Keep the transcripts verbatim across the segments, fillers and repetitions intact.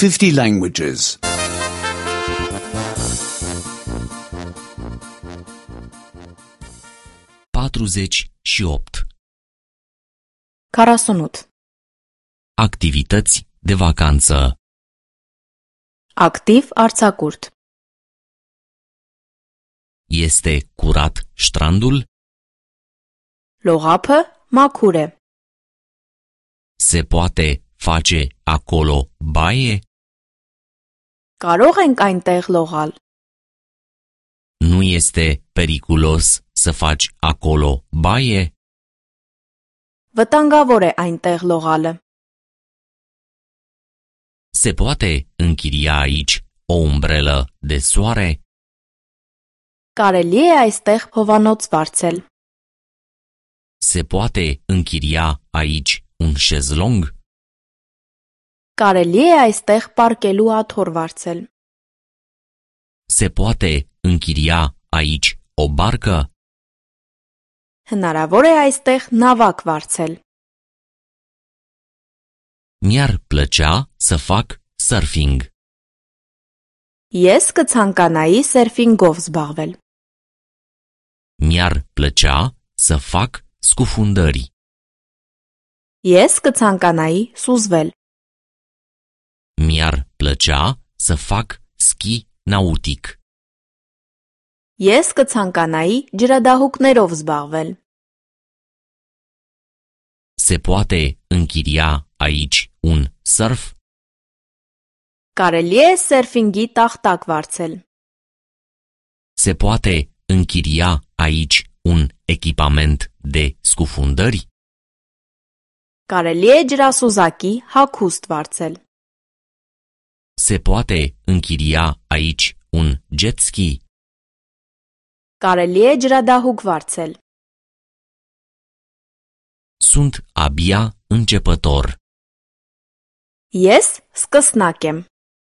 fifty languages. patruzeci și opt. patruzeci și opt. Activități de vacanță. Activ արձակուրդ. Este curat strandul? Լողափը մաքուր է։ Se poate face acolo baie? Կարող ենք այնտեղ լողալ։ Nu este periculos să faci acolo baie? Վտանգավոր է այնտեղ լողալը։ Se poate închiria aici o umbrelă de soare? Կարելի է այստեղ հովանոց վարձել։ Se poate închiria aici un șezlong? Կարելի է այստեղ պարկելու աթոռ վարձել։ Se poate închiria aici o barcă? Հնարավոր է այստեղ նավակ վարձել։ Mi-ar plăcea să fac surfing. Ես կցանկանայի սերֆինգով զբաղվել։ Mi-ar plăcea să fac scufundări. Ես կցանկանայի սուզվել։ Mi-ar plăcea să fac schi nautic. Ես կցանկանայի ջրադահուկներով զբաղվել։ Se poate închiria aici un surf? Կարելի է սերֆինգի տախտակ վարձել։ Se poate închiria aici un echipament de scufundări? Կարելի է ջրասուզակի հագուստ վարձել։ Se poate închiria aici un jet ski? Կարելի է ջրադահուկ վարձել։ Sunt abia începător. Ես սկսնակ եմ։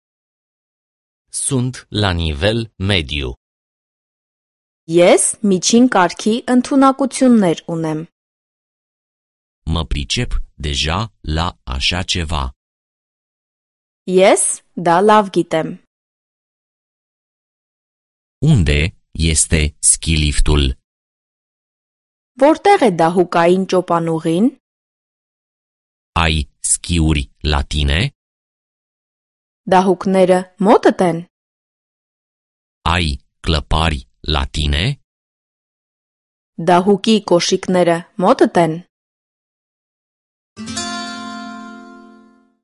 Sunt la nivel mediu. Ես միջին կարգի ընդունակություններ ունեմ։ Mă pricep deja la așa ceva. Ես դա լավ գիտեմ։ Unde este skiliftul? Որտեղ է դահուկային ճոպանուղին։ Ai schiuri la tine? Դահուկները մոտդ են։ Ai clăpari la tine? Դահուկի կոշիկները մոտդ են։